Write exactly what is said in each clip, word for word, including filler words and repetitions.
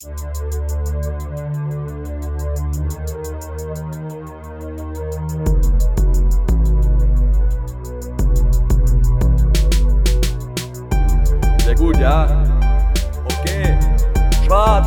Sehr gut, ja. Okay. Schwarz.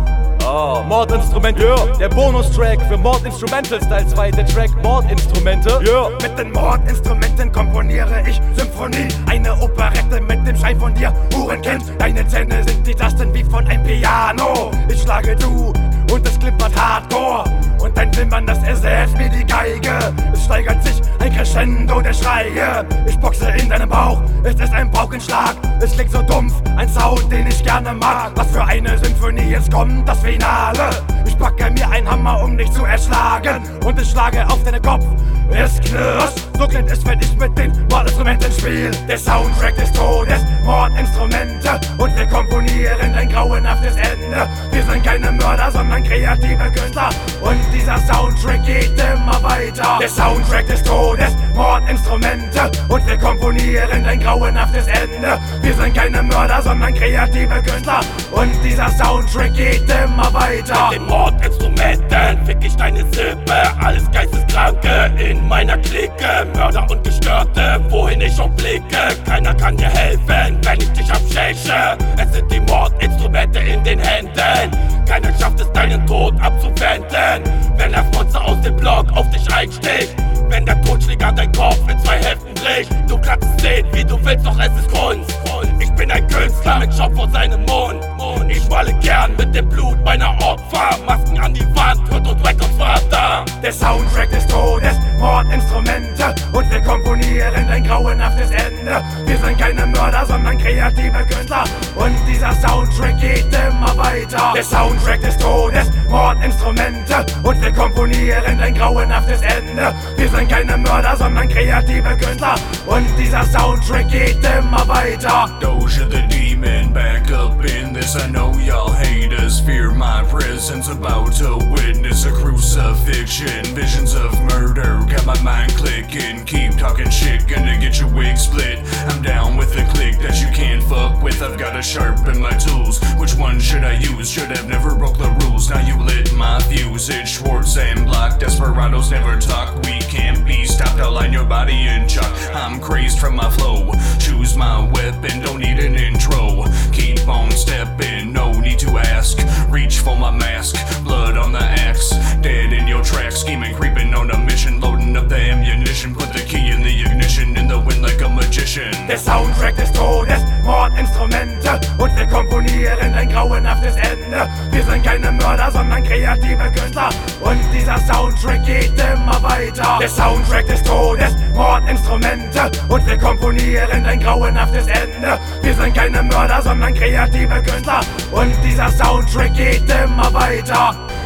Oh, Mordinstrumente. Yeah. Der Bonustrack für Mordinstrumentals, Teil zwei, der Track Mordinstrumente. Yeah. Mit den Mordinstrumenten komponiere ich Symphonie. Eine Operette mit dem Schein von dir, Hurenkind. Deine Zähne sind die Tasten wie von einem Piano. Ich schlage du und es klimpert Hardcore. Und dein Wimmern, das ersetzt mir die Geige. Es steigert sich ein Crescendo der Schreie. Ich boxe in deinem Bauch, es ist ein Paukenschlag. Es klingt so dumpf, ein Sound, den ich gerne mag. Was für eine Symphonie, jetzt kommt das Finale. Ich packe mir einen Hammer, um dich zu erschlagen. Und ich schlage auf deinen Kopf, es knirscht. So klingt es, wenn ich mit den Mordinstrumenten spiel. Der Soundtrack des Todes, Mordinstrumente. Und wir komponieren ein grauenhaftes Ende. Wir sind keine Mörder, sondern kreative Künstler. Und dieser Soundtrack geht immer weiter. Der Soundtrack des Todes, Mordinstrumente. Und wir komponieren ein grauenhaftes Ende. Wir sind keine Mörder, sondern kreative Künstler. Und dieser Soundtrack geht immer weiter. Mit den Mordinstrumenten fick ich deine Sippe. Alles Geisteskranke in meiner Clique. Mörder und Gestörte, wohin ich auch blicke. Keiner kann dir helfen, wenn ich dich absteche. Es sind die Mordinstrumente in den Händen. Keiner schafft es, deinen Tod abzuwenden. Wenn das Monster aus dem Block auf dich einsticht. Wenn der Totschläger dein Kopf in zwei Hälften bricht. Du kannst es sehen, wie du willst, doch es ist Kunst. Ich bin ein Künstler mit Schaum vor seinem Mund. Ich male gern mit dem Blut meiner Opfer. Masken an die Wand, Hört und Records Vater. Der Soundtrack des Todes, Mordinstrumente. Und wir komponieren ein grauenhaftes Ende. Wir sind keine Mörder, sondern kreative Künstler. Und dieser Soundtrack geht immer weiter. Der Soundtrack des Todes, Mordinstrumente. Und wir komponieren ein grauenhaftes Ende. Wir sind keine Mörder, sondern kreative Künstler. Und dieser Soundtrack geht immer weiter. Doja the demon, back up in this. I know y'all hate us, fear my presence. About to witness a crucifixion. Visions of murder, got my mind clicking. Keep talking shit, gonna get your wig split. I'm down with the click that you can't fuck with. I've gotta sharpen my tools. Which one should I use? Should have never broke the rules. Now you lit my fuse. It's Schwartz and Block. Desperados never talk. We can't be stopped. I'll line your body in chalk. I'm crazed from my flow. Choose my weapon, don't need an intro. Keep on stepping, no need to ask. Reach for my mask, blood on the axe. Dead in your tracks, scheming, creeping on a mission. Loading up the ammunition, put the key in the ignition. In the wind like a magician. Der Soundtrack des Todes, Mordinstrumente. Und wir komponieren ein grauenhaftes Ende. Wir sind keine Mörder, sondern kreative Künstler. Und dieser Soundtrack geht immer weiter. Der Soundtrack des Todes, Mordinstrumente. Und wir komponieren ein grauenhaftes Ende. Wir sind keine Mörder, sondern kreative Künstler. Und dieser Soundtrack geht immer weiter.